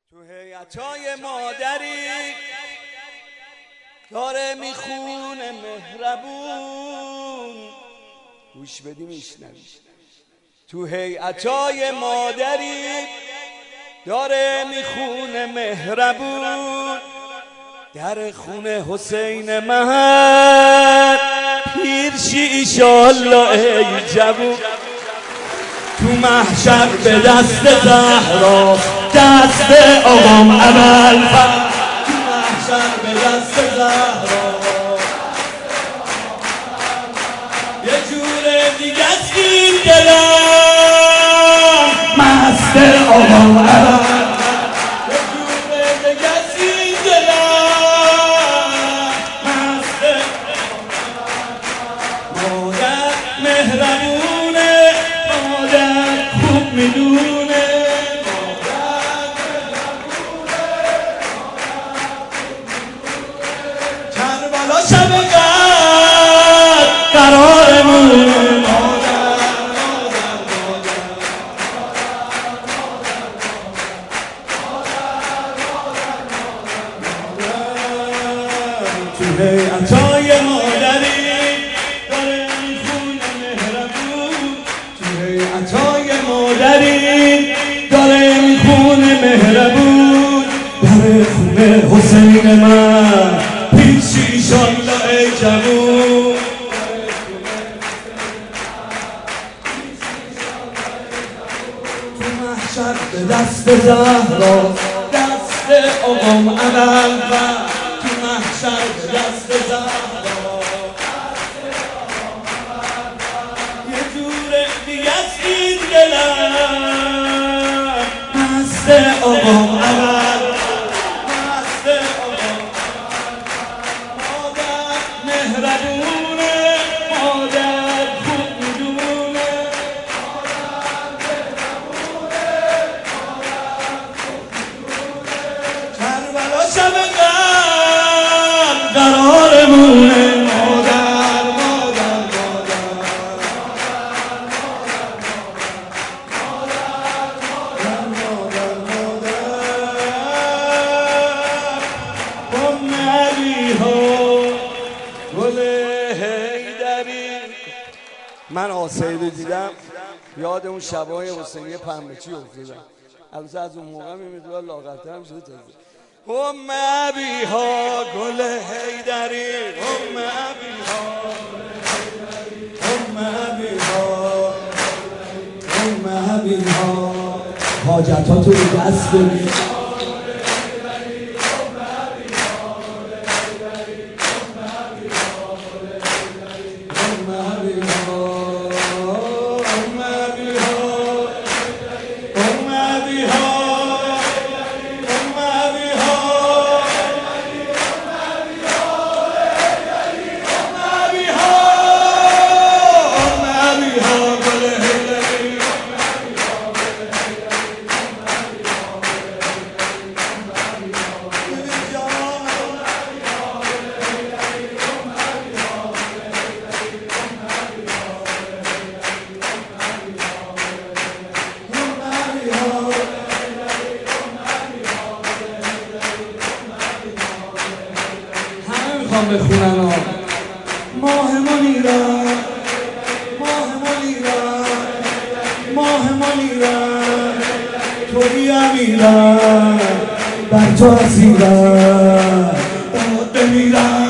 تو هیئتای مادری داره میخونه مهربون، گوش بدی میشنوی. تو هیئتای مادری داره میخونه مهربون، در خونه حسین من پیرشی ایشالله ای جوون. تو محشر به دست زهرا دست آقام ابوالفضل، تو محشر به دست زهرا یه جور دیگه است این دلم مست آقام ابوالفضل، یه جور دیگه است این دلم مست. مادر مهربونه، مادر خوب میدونه، کربلا شب قدر قرارمونه. تو هیئتای مادری داره میخونه مهربون، تو هیئتای مادری داره میخونه مهربون، در خونه حسین من پیشی ایشالله ای جوون. تو محشر به دست زهرا دست آقام ابوالفضل، تو محشر به دست زهرا یه جور دیگه است این دلم مست آقام ابوالفضل، مست آقام ابوالفضل. مادر مهربونه، مادر خوب میدونه، کربلا شب قدر قرارمونه. مادر مادر مادر ام علیها گل حیدری. من آسیدو دیدم یاد اون شبای حسینی پنبه‌چی افتادم. البته از اون موقع می‌میدونم لاغرتر هم شده تازه. ام عبیها گل حیدری، ام عبیها، ام عبیها، ام عبیها، حاجتاتو رو دست بگیر. بخونن ماه من ایران، ماه من ایران، ماه من ایران، توی امیران بر تو اسیران بمیران.